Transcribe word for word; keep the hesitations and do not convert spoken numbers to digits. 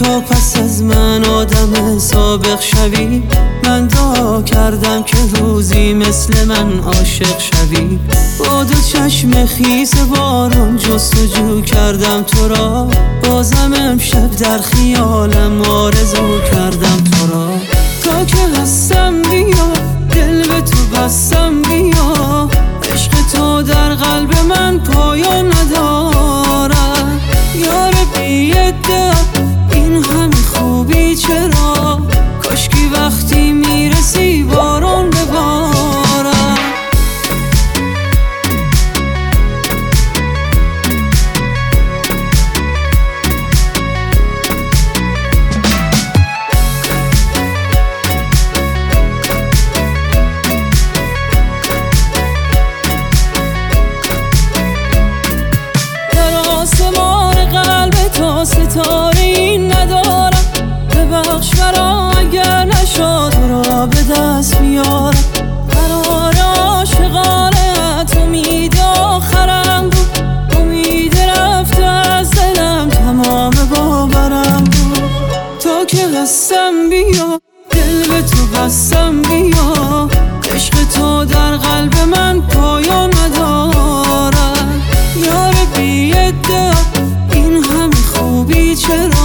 تا پس از من آدم سابق شوی. من دعا کردم که روزی مثل من عاشق شوی. با دو چشم خیس بارون جستجو کردم تو را، بازم امشب در خیالم آرزو کردم تو را. تا که هستم بیا، دل به تو بستم بیا، عشق تو در قلب من پایان ندارد. یار بی ادعا این همه خوبی چرا، کاشکی وقتی میرسی بارون ببارد. آسمان قلب تو ستاره این ندارم، ببخش مرا اگر نشد را به دست میارم. قرار عاشقانت امید آخرم بود، امید رفته از دلم تمام باورم بود. تا که هستم بیا، دل به تو بستم بیا، عشق تو در قلب من پایان ندارد. یار بی ادعا این همه خوبی چرا،